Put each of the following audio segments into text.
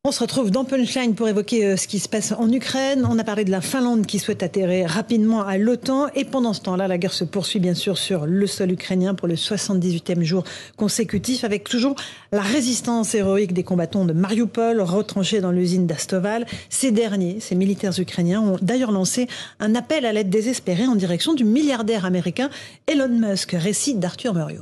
On se retrouve dans Punchline pour évoquer ce qui se passe en Ukraine. On a parlé de la Finlande qui souhaite atterrir rapidement à l'OTAN. Et pendant ce temps-là, la guerre se poursuit bien sûr sur le sol ukrainien pour le 78e jour consécutif, avec toujours la résistance héroïque des combattants de Mariupol, retranchés dans l'usine d'Astoval. Ces militaires ukrainiens, ont d'ailleurs lancé un appel à l'aide désespérée en direction du milliardaire américain Elon Musk. Récit d'Arthur Muriot.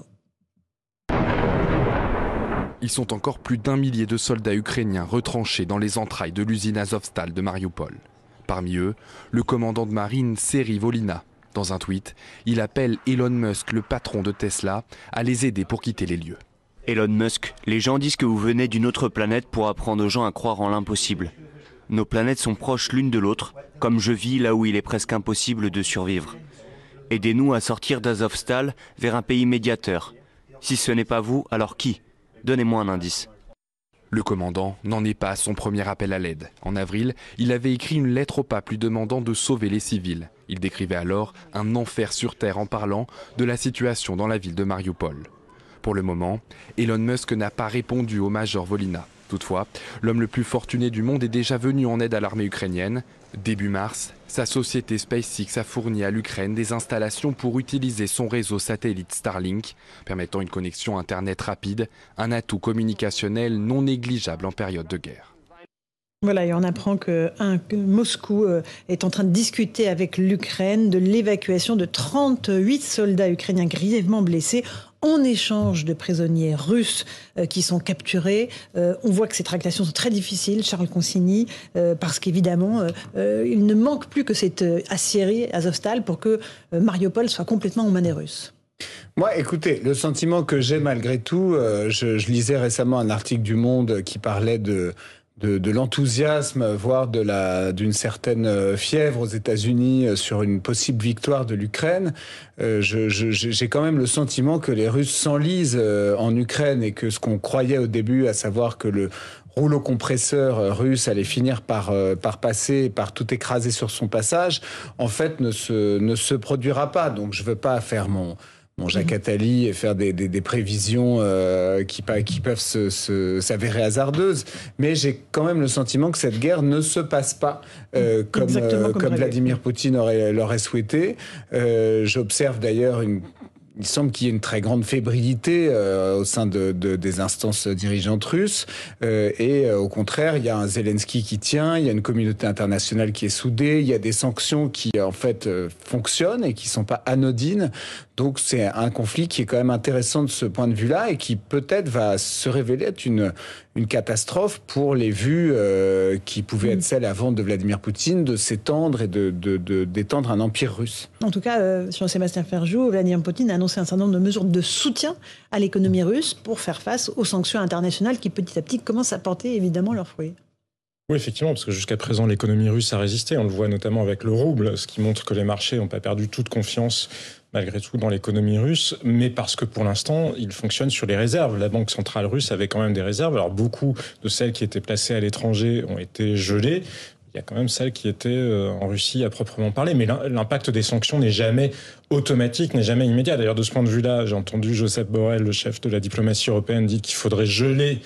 Ils sont encore plus d'1 millier de soldats ukrainiens retranchés dans les entrailles de l'usine Azovstal de Mariupol. Parmi eux, le commandant de marine Serhiy Volina. Dans un tweet, il appelle Elon Musk, le patron de Tesla, à les aider pour quitter les lieux. Elon Musk, les gens disent que vous venez d'une autre planète pour apprendre aux gens à croire en l'impossible. Nos planètes sont proches l'une de l'autre, comme je vis là où il est presque impossible de survivre. Aidez-nous à sortir d'Azovstal vers un pays médiateur. Si ce n'est pas vous, alors qui ? Donnez-moi un indice. Le commandant n'en est pas à son premier appel à l'aide. En avril, il avait écrit une lettre au pape lui demandant de sauver les civils. Il décrivait alors un enfer sur terre en parlant de la situation dans la ville de Mariupol. Pour le moment, Elon Musk n'a pas répondu au major Volina. Toutefois, l'homme le plus fortuné du monde est déjà venu en aide à l'armée ukrainienne. Début mars, sa société SpaceX a fourni à l'Ukraine des installations pour utiliser son réseau satellite Starlink, permettant une connexion Internet rapide, un atout communicationnel non négligeable en période de guerre. Voilà, et on apprend que Moscou est en train de discuter avec l'Ukraine de l'évacuation de 38 soldats ukrainiens grièvement blessés en échange de prisonniers russes qui sont capturés. On voit que ces tractations sont très difficiles, Charles Consigny, parce qu'évidemment, il ne manque plus que cette aciérie Azovstal pour que Mariupol soit complètement aux mains des Russes. Moi, écoutez, le sentiment que j'ai malgré tout, je lisais récemment un article du Monde qui parlait de l'enthousiasme, voire d'une certaine fièvre aux États-Unis sur une possible victoire de l'Ukraine. J'ai quand même le sentiment que les Russes s'enlisent en Ukraine et que ce qu'on croyait au début, à savoir que le rouleau compresseur russe allait finir par passer, par tout écraser sur son passage, en fait ne se produira pas. Donc je veux pas faire mon Jacques Attali et faire des prévisions qui peuvent s'avérer hasardeuses, mais j'ai quand même le sentiment que cette guerre ne se passe pas comme Vladimir Poutine l'aurait souhaité. J'observe d'ailleurs il semble qu'il y ait une très grande fébrilité au sein des instances dirigeantes russes. Et au contraire, il y a un Zelensky qui tient, il y a une communauté internationale qui est soudée, il y a des sanctions qui, en fait, fonctionnent et qui sont pas anodines. Donc c'est un conflit qui est quand même intéressant de ce point de vue-là et qui peut-être va se révéler être une catastrophe pour les vues qui pouvaient être celles avant de Vladimir Poutine, de s'étendre et d'étendre un empire russe. En tout cas, Jean-Sébastien Ferjou, Vladimir Poutine a annoncé un certain nombre de mesures de soutien à l'économie russe pour faire face aux sanctions internationales qui petit à petit commencent à porter évidemment leurs fruits. Oui, effectivement, parce que jusqu'à présent, l'économie russe a résisté. On le voit notamment avec le rouble, ce qui montre que les marchés n'ont pas perdu toute confiance malgré tout dans l'économie russe, mais parce que pour l'instant, il fonctionne sur les réserves. La Banque centrale russe avait quand même des réserves. Alors beaucoup de celles qui étaient placées à l'étranger ont été gelées. Il y a quand même celles qui étaient en Russie à proprement parler. Mais l'impact des sanctions n'est jamais automatique, n'est jamais immédiat. D'ailleurs, de ce point de vue-là, j'ai entendu Joseph Borrell, le chef de la diplomatie européenne, dire qu'il faudrait geler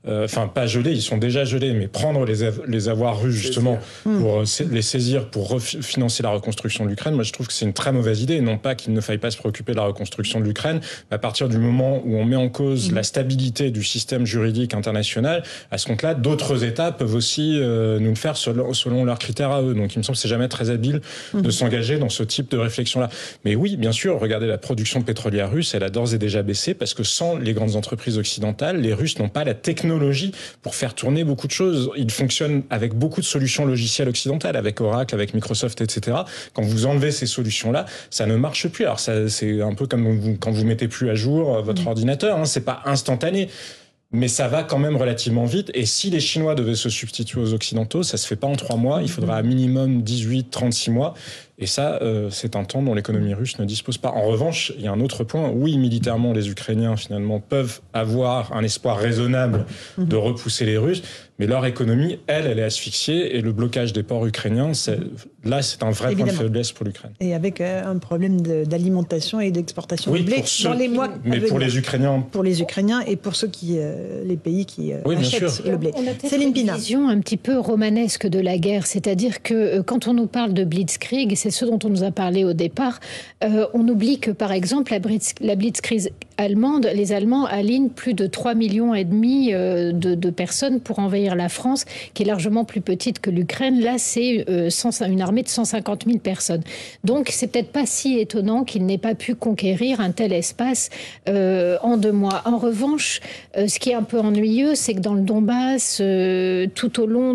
pas geler, ils sont déjà gelés, mais prendre les avoirs russes justement pour les saisir pour financer la reconstruction de l'Ukraine. Moi, je trouve que c'est une très mauvaise idée. Non pas qu'il ne faille pas se préoccuper de la reconstruction de l'Ukraine, mais à partir du moment où on met en cause la stabilité du système juridique international, à ce compte-là, d'autres États peuvent aussi nous le faire selon leurs critères à eux. Donc, il me semble que c'est jamais très habile de s'engager dans ce type de réflexion-là. Mais oui, bien sûr, regardez la production pétrolière russe, elle a d'ores et déjà baissé parce que sans les grandes entreprises occidentales, les Russes n'ont pas la technologie pour faire tourner beaucoup de choses. Ils fonctionnent avec beaucoup de solutions logicielles occidentales, avec Oracle, avec Microsoft, etc. Quand vous enlevez ces solutions-là, ça ne marche plus. Alors ça, c'est un peu comme quand vous mettez plus à jour votre ordinateur, hein, c'est pas instantané. Mais ça va quand même relativement vite. Et si les Chinois devaient se substituer aux Occidentaux, ça se fait pas en 3 mois. Il faudra à minimum 18, 36 mois. Et ça, c'est un temps dont l'économie russe ne dispose pas. En revanche, il y a un autre point. Oui, militairement, les Ukrainiens, finalement, peuvent avoir un espoir raisonnable de repousser les Russes, mais leur économie, elle est asphyxiée, et le blocage des ports ukrainiens, c'est un vrai point de faiblesse pour l'Ukraine. Et avec un problème d'alimentation et d'exportation de blé dans les mois mais pour les Ukrainiens. Pour les Ukrainiens et pour ceux les pays qui achètent le blé. On a peut-être une vision un petit peu romanesque de la guerre, c'est-à-dire que quand on nous parle de Blitzkrieg, c'est ce dont on nous a parlé au départ, on oublie que par exemple la Blitzkrieg allemande, les Allemands alignent plus de 3,5 millions de personnes pour envahir la France, qui est largement plus petite que l'Ukraine. Là, c'est une armée de 150 000 personnes. Donc, c'est peut-être pas si étonnant qu'il n'ait pas pu conquérir un tel espace en 2 mois. En revanche, ce qui est un peu ennuyeux, c'est que dans le Donbass, tout au long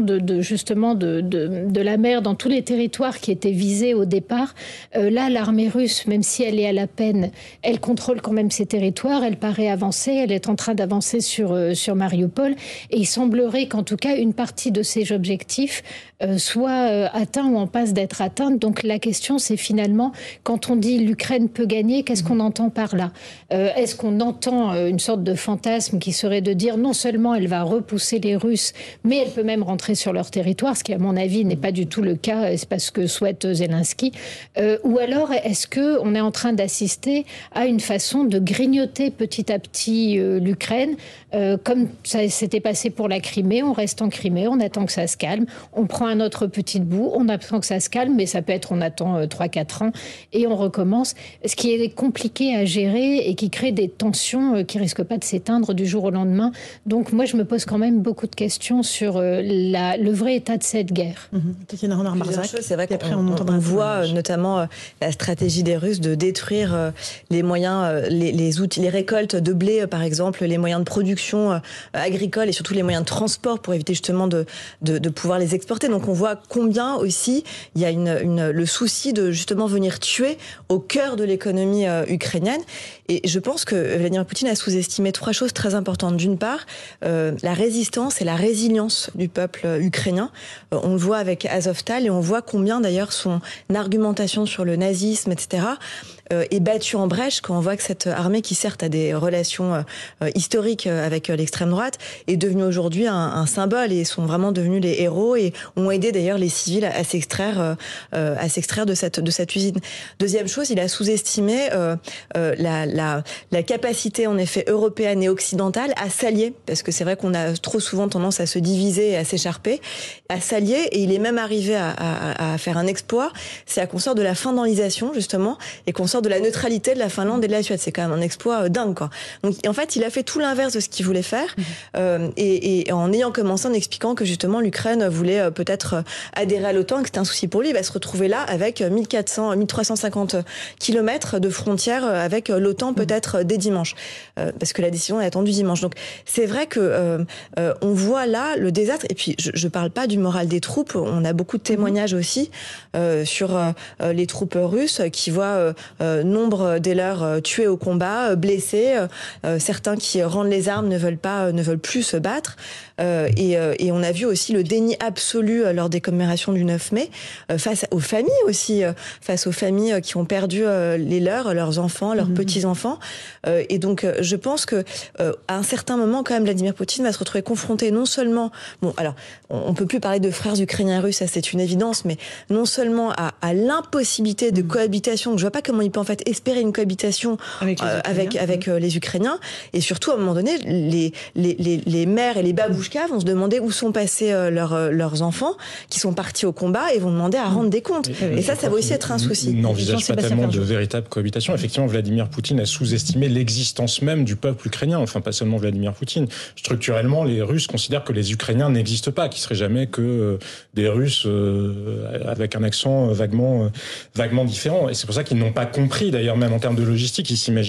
de la mer, dans tous les territoires qui étaient visés au départ, là, l'armée russe, même si elle est à la peine, elle contrôle quand même ces territoires, elle paraît avancer, elle est en train d'avancer sur Mariupol, et il semblerait qu'en tout cas, une partie de ces objectifs soit atteint ou en passe d'être atteinte. Donc la question, c'est finalement, quand on dit l'Ukraine peut gagner, qu'est-ce qu'on entend par là ? Est-ce qu'on entend une sorte de fantasme qui serait de dire non seulement elle va repousser les Russes, mais elle peut même rentrer sur leur territoire, ce qui à mon avis n'est pas du tout le cas, c'est pas ce que souhaite Zelensky. Ou alors est-ce qu'on est en train d'assister à une façon de grignoter petit à petit l'Ukraine, comme ça s'était passé pour la Crimée, on reste en Crimée, on attend que ça se calme, on prend un autre petit bout, on attend que ça se calme, mais ça peut être on attend 3-4 ans et on recommence. Ce qui est compliqué à gérer et qui crée des tensions qui risquent pas de s'éteindre du jour au lendemain. Donc moi, je me pose quand même beaucoup de questions sur le vrai état de cette guerre. C'est vrai qu'on voit notamment la stratégie des Russes de détruire les moyens, les outils, les récoltes de blé, par exemple, les moyens de production agricole et surtout les moyens de transport pour éviter justement de pouvoir les exporter. Donc on voit combien aussi il y a le souci de justement venir tuer au cœur de l'économie ukrainienne. Et je pense que Vladimir Poutine a sous-estimé 3 choses très importantes. D'une part, la résistance et la résilience du peuple ukrainien. On le voit avec Azovstal et on voit combien d'ailleurs son argumentation sur le nazisme, etc., est battue en brèche quand on voit que cette armée, qui certes a des relations historiques avec l'extrême droite, est devenue aujourd'hui un symbole et sont vraiment devenus les héros et ont aidé d'ailleurs les civils à s'extraire de cette usine. Deuxième chose, il a sous-estimé la capacité en effet européenne et occidentale à s'allier, parce que c'est vrai qu'on a trop souvent tendance à se diviser et à s'écharper, à s'allier, et il est même arrivé à faire un exploit, c'est à qu'on sorte de la finlandisation justement et qu'on sorte de la neutralité de la Finlande et de la Suède. C'est quand même un exploit dingue, quoi. Donc en fait, il a fait tout l'inverse de ce qu'il voulait faire, et en ayant commencé en expliquant que justement l'Ukraine voulait peut-être adhérer à l'OTAN, que c'était un souci pour lui. Il va se retrouver là avec 1350 kilomètres de frontières avec l'OTAN peut-être dès dimanche, parce que la décision est attendue dimanche. Donc c'est vrai que on voit là le désastre. Et puis je parle pas du moral des troupes. On a beaucoup de témoignages aussi sur les troupes russes qui voient nombre des leurs tués au combat, blessés, certains qui rendent les armes ne veulent plus se battre. Et on a vu aussi le déni absolu lors des commémorations du 9 mai face aux familles aussi, face aux familles qui ont perdu leurs enfants, leurs petits-enfants. Et donc je pense que à un certain moment quand même Vladimir Poutine va se retrouver confronté non seulement, bon alors on peut plus parler de frères ukrainiens russes, ça c'est une évidence, mais non seulement à l'impossibilité de cohabitation, que je vois pas comment il peut en fait espérer une cohabitation avec les Ukrainiens, et surtout à un moment donné les mères et les babouchkas vont se demander où sont passés leurs enfants qui sont partis au combat et vont demander à rendre des comptes. Et ça va aussi être un souci. Il n'envisage pas tellement de véritable cohabitation. Effectivement, Vladimir Poutine a sous-estimé l'existence même du peuple ukrainien. Enfin, pas seulement Vladimir Poutine. Structurellement, les Russes considèrent que les Ukrainiens n'existent pas, qu'ils seraient jamais que des Russes avec un accent vaguement différent. Et c'est pour ça qu'ils n'ont pas compris, d'ailleurs, même en termes de logistique, ils s'imaginaient que les Ukrainiens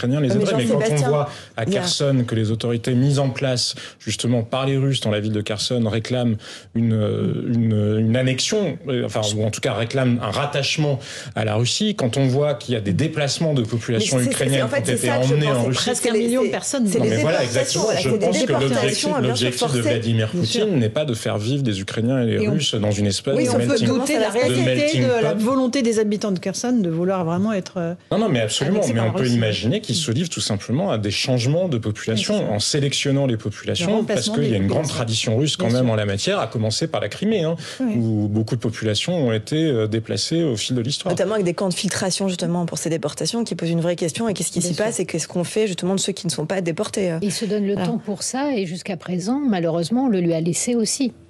Ukrainiens les aideraient. Mais quand on voit à Kherson que les autorités mises en place justement par les Russes dans la ville de Kherson réclament une annexion, ou en tout cas réclament un rattachement à la Russie, quand on voit qu'il y a des déplacements de populations ukrainiennes qui ont été emmenées en Russie. Presque 1 million de personnes. Voilà, exactement. Je pense que l'objectif de Vladimir Poutine n'est pas de faire vivre des Ukrainiens et les Russes dans une espèce de melting pot. Oui, on peut douter de la réalité de la volonté des habitants de Kherson de vouloir vraiment être... Non, mais absolument. Mais on peut imaginer qu'ils se livrent tout simplement à des changements de population en sélectionnant les populations, parce qu'il y a une grande tradition russe quand même en la matière, à commencer par la Crimée, où beaucoup de populations ont été déplacées au fil de l'histoire. Notamment avec des camps de filtration justement pour ces déportations qui posent une vraie question. Et qu'est-ce qui s'y passe et qu'est-ce qu'on fait justement de ceux qui ne sont pas déportés? Il se donne le temps pour ça et jusqu'à présent, malheureusement, on le lui a laissé aussi.